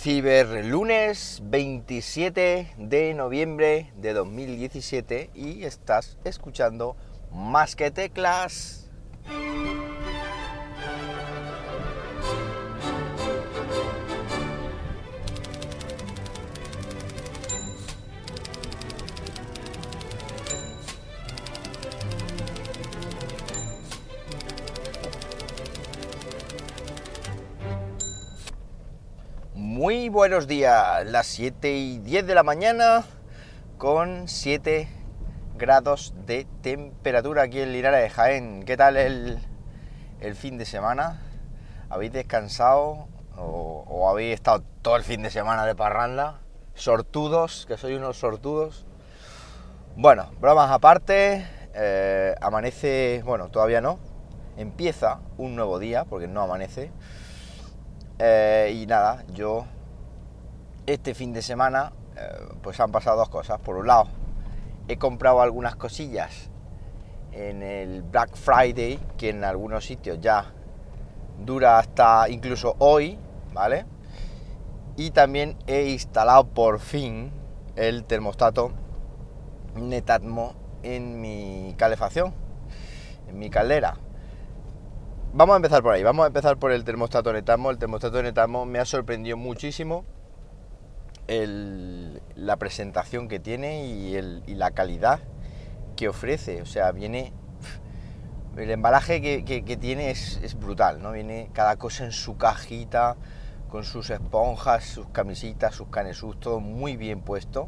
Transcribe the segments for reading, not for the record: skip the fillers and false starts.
Ciberlunes 27 de noviembre de 2017 y estás escuchando Más que Teclas. Muy buenos días, las 7:10 de la mañana con 7 grados de temperatura aquí en Linares de Jaén. ¿Qué tal el fin de semana? ¿Habéis descansado o habéis estado todo el fin de semana de parranda? Sortudos, que soy unos sortudos. Bueno, bromas aparte, amanece, bueno, todavía no, empieza un nuevo día porque no amanece. Y nada, yo este fin de semana pues han pasado dos cosas. Por un lado, he comprado algunas cosillas en el Black Friday, que en algunos sitios ya dura hasta incluso hoy, ¿vale? Y también he instalado por fin el termostato Netatmo en mi calefacción, en mi caldera. Vamos a empezar por ahí, vamos a empezar por el termostato Netatmo. El termostato Netatmo me ha sorprendido muchísimo la presentación que tiene y la calidad que ofrece. O sea, viene... El embalaje que tiene es brutal, ¿no? Viene cada cosa en su cajita, con sus esponjas, sus camisitas, sus canesús, todo muy bien puesto.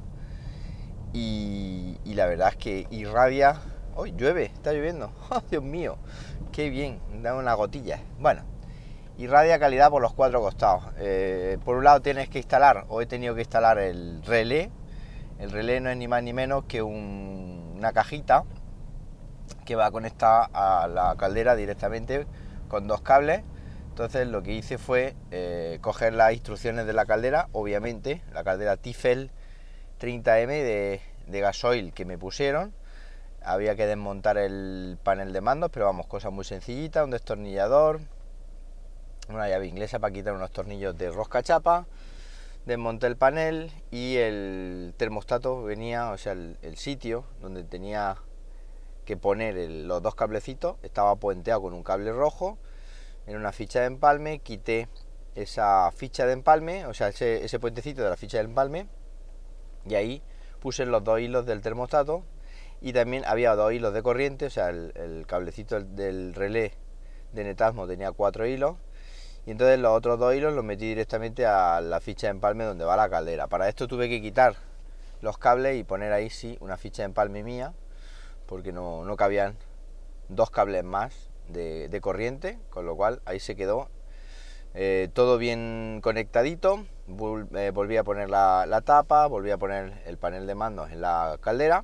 Y la verdad es que irradia... ¡Hoy llueve! Está lloviendo. ¡Oh, Dios mío! ¡Qué bien! Da una gotilla. Bueno, irradia calidad por los cuatro costados. Por un lado tienes que instalar, o he tenido que instalar el relé. El relé no es ni más ni menos que una cajita que va conectada a la caldera directamente con dos cables. Entonces lo que hice fue coger las instrucciones de la caldera, obviamente, la caldera Tefal 30M de gasoil que me pusieron. Había que desmontar el panel de mandos, pero vamos, cosa muy sencillita, un destornillador, una llave inglesa para quitar unos tornillos de rosca chapa, desmonté el panel y el termostato venía, o sea, el sitio donde tenía que poner los dos cablecitos estaba puenteado con un cable rojo en una ficha de empalme. Quité esa ficha de empalme, o sea, ese puentecito de la ficha de empalme, y ahí puse los dos hilos del termostato. Y también había dos hilos de corriente, o sea, el cablecito del relé de Netatmo tenía 4 hilos. Y entonces los otros dos hilos los metí directamente a la ficha de empalme donde va la caldera. Para esto tuve que quitar los cables y poner ahí sí una ficha de empalme mía, porque no cabían dos cables más de corriente, con lo cual ahí se quedó todo bien conectadito. Volví a poner la tapa, volví a poner el panel de mandos en la caldera.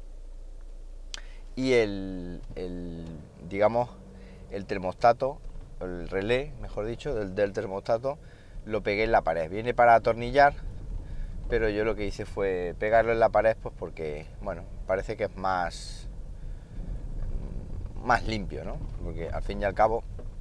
Y digamos, el termostato, el relé, mejor dicho, del termostato, lo pegué en la pared. Viene para atornillar, pero yo lo que hice fue pegarlo en la pared, pues porque, bueno, parece que es más limpio, ¿no? Porque al fin y al cabo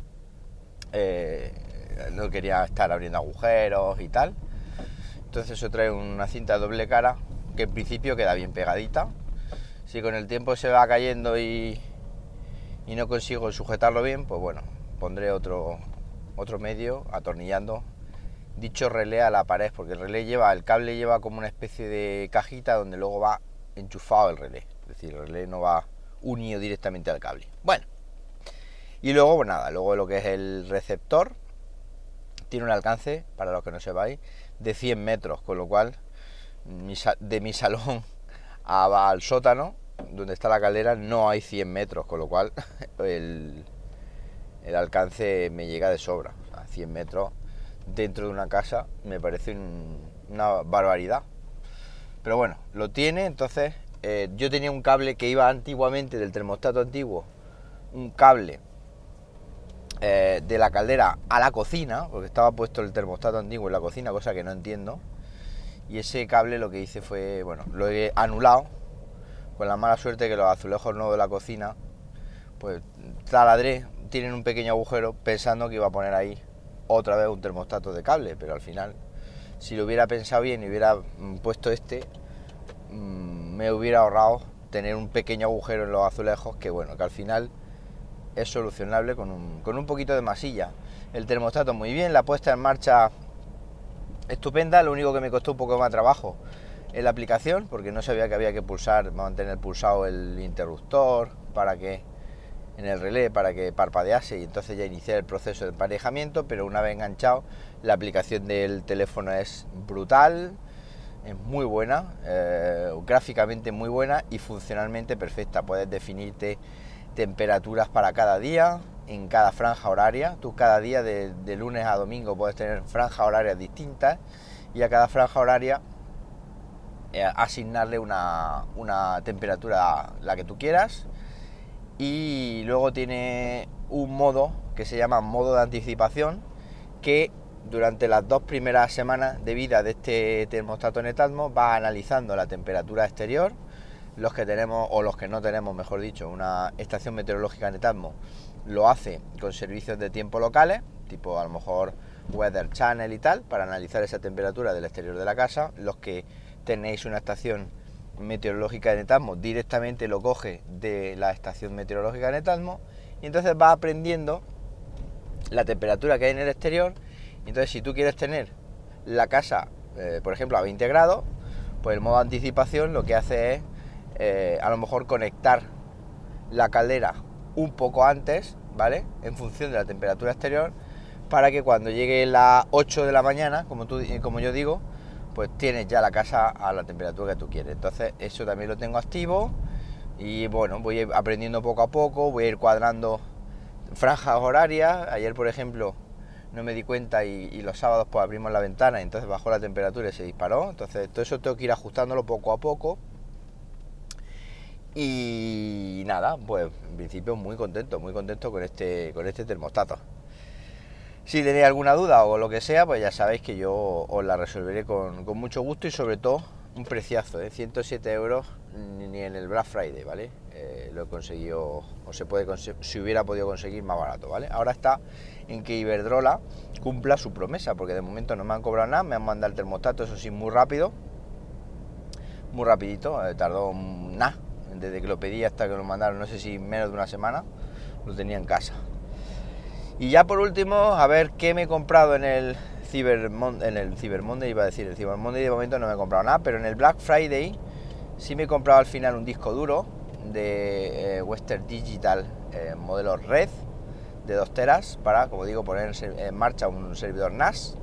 no quería estar abriendo agujeros y tal. Entonces eso trae una cinta de doble cara que en principio queda bien pegadita. Si con el tiempo se va cayendo y no consigo sujetarlo bien, pues bueno, pondré otro medio atornillando dicho relé a la pared, porque el cable lleva como una especie de cajita donde luego va enchufado el relé, es decir, el relé no va unido directamente al cable. Bueno, y luego pues nada, luego lo que es el receptor tiene un alcance, para los que no sepáis, de 100 metros, con lo cual de mi salón al sótano donde está la caldera no hay 100 metros, con lo cual el alcance me llega de sobra. O sea, 100 metros dentro de una casa me parece una barbaridad, pero bueno, lo tiene. Entonces yo tenía un cable que iba antiguamente del termostato antiguo, un cable de la caldera a la cocina, porque estaba puesto el termostato antiguo en la cocina, cosa que no entiendo, y ese cable lo que hice fue, bueno, lo he anulado, con la mala suerte que los azulejos nuevos de la cocina, pues taladré, tienen un pequeño agujero, pensando que iba a poner ahí otra vez un termostato de cable, pero al final si lo hubiera pensado bien y hubiera puesto me hubiera ahorrado tener un pequeño agujero en los azulejos que bueno, que al final es solucionable con un poquito de masilla. El termostato muy bien, la puesta en marcha estupenda, lo único que me costó un poco más trabajo en la aplicación, porque no sabía que había que mantener pulsado el interruptor en el relé para que parpadease y entonces ya iniciar el proceso de emparejamiento, pero una vez enganchado, la aplicación del teléfono es brutal, es muy buena, gráficamente muy buena y funcionalmente perfecta. Puedes definirte temperaturas para cada día, en cada franja horaria. Tú cada día de lunes a domingo puedes tener franjas horarias distintas y a cada franja horaria asignarle una temperatura, la que tú quieras. Y luego tiene un modo que se llama modo de anticipación, que durante las 2 primeras semanas de vida de este termostato Netatmo va analizando la temperatura exterior. Los que tenemos, o los que no tenemos, mejor dicho, una estación meteorológica Netatmo, lo hace con servicios de tiempo locales, tipo a lo mejor Weather Channel y tal, para analizar esa temperatura del exterior de la casa. Los que tenéis una estación meteorológica de Netatmo, directamente lo coge de la estación meteorológica de Netatmo y entonces va aprendiendo la temperatura que hay en el exterior. Y entonces si tú quieres tener la casa, por ejemplo, a 20 grados, pues el modo anticipación lo que hace es a lo mejor conectar la caldera un poco antes, ¿vale? En función de la temperatura exterior, para que cuando llegue las 8 de la mañana, como yo digo, pues tienes ya la casa a la temperatura que tú quieres. Entonces eso también lo tengo activo y bueno, voy a ir aprendiendo poco a poco, voy a ir cuadrando franjas horarias. Ayer, por ejemplo, no me di cuenta y los sábados pues abrimos la ventana y entonces bajó la temperatura y se disparó. Entonces todo eso tengo que ir ajustándolo poco a poco. Y nada, pues en principio muy contento con este termostato. Si tenéis alguna duda o lo que sea, pues ya sabéis que yo os la resolveré con mucho gusto y sobre todo un preciazo, 107 euros ni en el Black Friday, ¿vale? Lo he conseguido, o si hubiera podido conseguir más barato, ¿vale? Ahora está en que Iberdrola cumpla su promesa, porque de momento no me han cobrado nada, me han mandado el termostato, eso sí, muy rápido, muy rapidito, tardó nada, desde que lo pedí hasta que lo mandaron, no sé si menos de una semana, lo tenía en casa. Y ya por último, a ver qué me he comprado en el Cyber Monday, iba a decir, el Cyber Monday de momento no me he comprado nada, pero en el Black Friday sí me he comprado al final un disco duro de Western Digital, modelo Red, de 2 teras, para, como digo, poner en marcha un servidor NAS.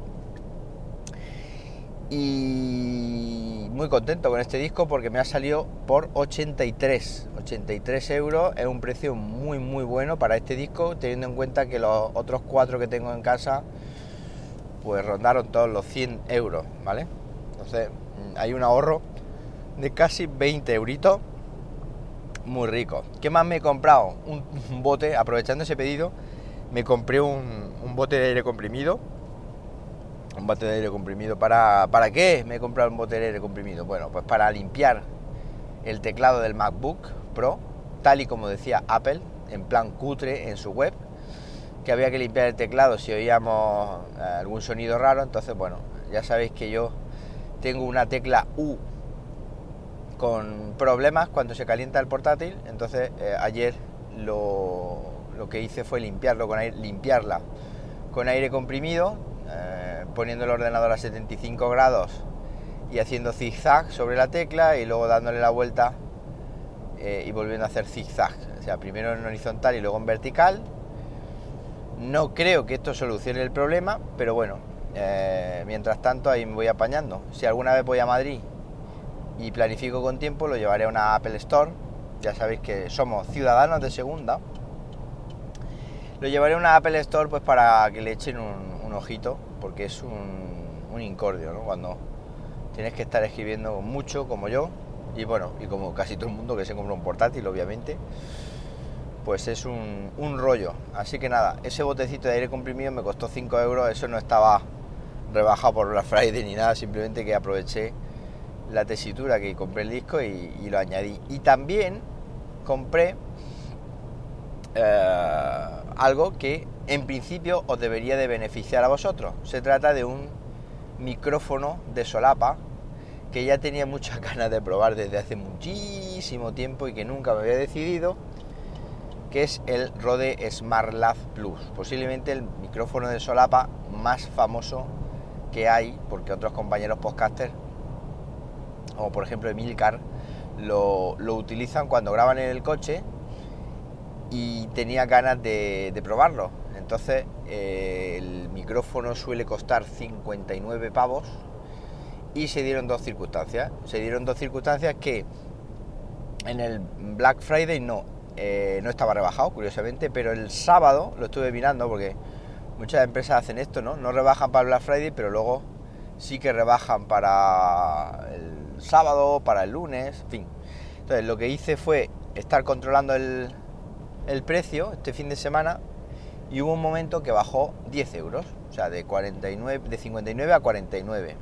Y muy contento con este disco porque me ha salido por 83 euros, es un precio muy muy bueno para este disco, teniendo en cuenta que los otros 4 que tengo en casa pues rondaron todos los 100 euros, ¿vale? Entonces hay un ahorro de casi 20 euritos, muy rico. ¿Qué más me he comprado? Un bote, aprovechando ese pedido, me compré un bote de aire comprimido. Un bote de aire comprimido, ¿para qué me he comprado un bote de aire comprimido? Bueno, pues para limpiar el teclado del MacBook Pro, tal y como decía Apple, en plan cutre en su web, que había que limpiar el teclado si oíamos algún sonido raro. Entonces, bueno, ya sabéis que yo tengo una tecla U con problemas cuando se calienta el portátil, entonces ayer lo que hice fue limpiarla con aire comprimido, poniendo el ordenador a 75 grados y haciendo zigzag sobre la tecla y luego dándole la vuelta y volviendo a hacer zigzag, o sea, primero en horizontal y luego en vertical. No creo que esto solucione el problema, pero bueno, mientras tanto ahí me voy apañando. Si alguna vez voy a Madrid y planifico con tiempo, lo llevaré a una Apple Store. Ya sabéis que somos ciudadanos de segunda. Lo llevaré a una Apple Store pues para que le echen un ojito, porque es un incordio, ¿no? Cuando tienes que estar escribiendo mucho, como yo, y bueno, y como casi todo el mundo que se compra un portátil, obviamente, pues es un rollo. Así que nada, ese botecito de aire comprimido me costó 5 euros, eso no estaba rebajado por Black Friday ni nada, simplemente que aproveché la tesitura que compré el disco y lo añadí. Y también compré algo que en principio os debería de beneficiar a vosotros. Se trata de un micrófono de solapa que ya tenía muchas ganas de probar desde hace muchísimo tiempo y que nunca me había decidido, que es el Rode SmartLav Plus, posiblemente el micrófono de solapa más famoso que hay, porque otros compañeros podcasters, como por ejemplo Emilcar, lo utilizan cuando graban en el coche, y tenía ganas de probarlo. Entonces el micrófono suele costar 59 pavos y se dieron dos circunstancias. Que en el Black Friday no estaba rebajado, curiosamente, pero el sábado lo estuve mirando, porque muchas empresas hacen esto, no rebajan para el Black Friday, pero luego sí que rebajan para el sábado, para el lunes, en fin. Entonces lo que hice fue estar controlando el precio este fin de semana, y hubo un momento que bajó 10 euros, o sea, de 59 a 49.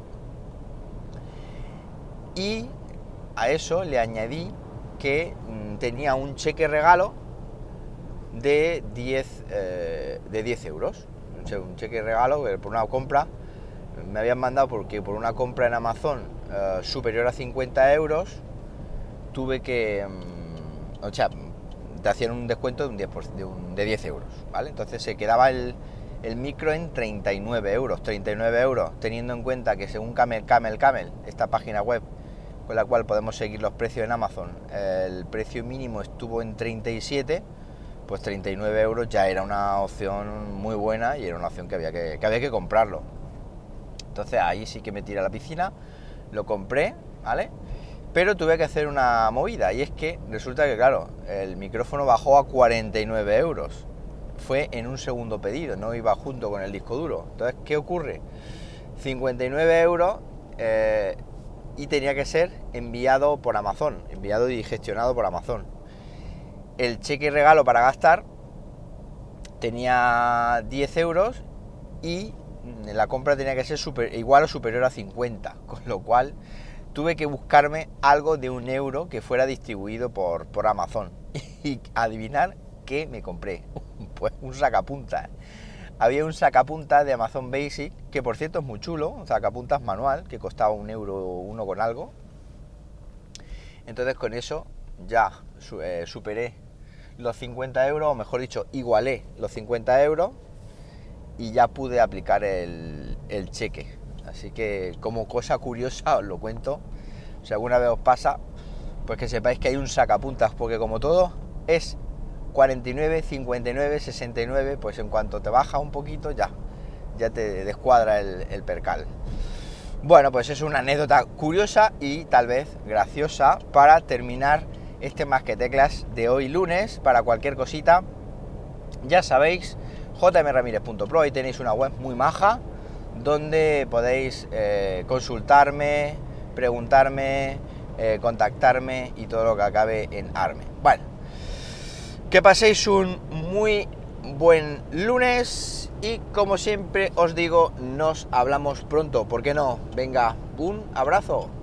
Y a eso le añadí que tenía un cheque regalo de 10 euros. Un cheque regalo por una compra. Me habían mandado porque por una compra en Amazon superior a 50 euros tuve que... o sea, te hacían un descuento de un 10%, de 10 euros, ¿vale? Entonces se quedaba el micro en 39 euros, teniendo en cuenta que según Camel, esta página web con la cual podemos seguir los precios en Amazon, el precio mínimo estuvo en 37, pues 39 euros ya era una opción muy buena, y era una opción que había que comprarlo. Entonces ahí sí que me tiré a la piscina, lo compré, ¿vale? Pero tuve que hacer una movida, y es que resulta que, claro, el micrófono bajó a 49 euros. Fue en un segundo pedido, no iba junto con el disco duro. Entonces, ¿qué ocurre? 59 euros y tenía que ser enviado por Amazon, enviado y gestionado por Amazon. El cheque regalo para gastar tenía 10 euros y la compra tenía que ser igual o superior a 50, con lo cual tuve que buscarme algo de 1 euro que fuera distribuido por Amazon. Y adivinar qué me compré. Pues un sacapuntas. Había un sacapuntas de Amazon Basic, que por cierto es muy chulo, un sacapuntas manual, que costaba 1 euro uno con algo. Entonces con eso ya superé los 50 euros, o mejor dicho, igualé los 50 euros, y ya pude aplicar el cheque. Así que, como cosa curiosa, os lo cuento. Si alguna vez os pasa, pues que sepáis que hay un sacapuntas, porque como todo es 49, 59, 69, pues en cuanto te baja un poquito ya te descuadra el percal. Bueno, pues es una anécdota curiosa y tal vez graciosa para terminar este Más que Teclas de hoy lunes. Para cualquier cosita, ya sabéis, jmramirez.pro, ahí tenéis una web muy maja donde podéis consultarme, preguntarme, contactarme y todo lo que acabe en arme. Bueno, que paséis un muy buen lunes y, como siempre os digo, nos hablamos pronto. ¿Por qué no? Venga, un abrazo.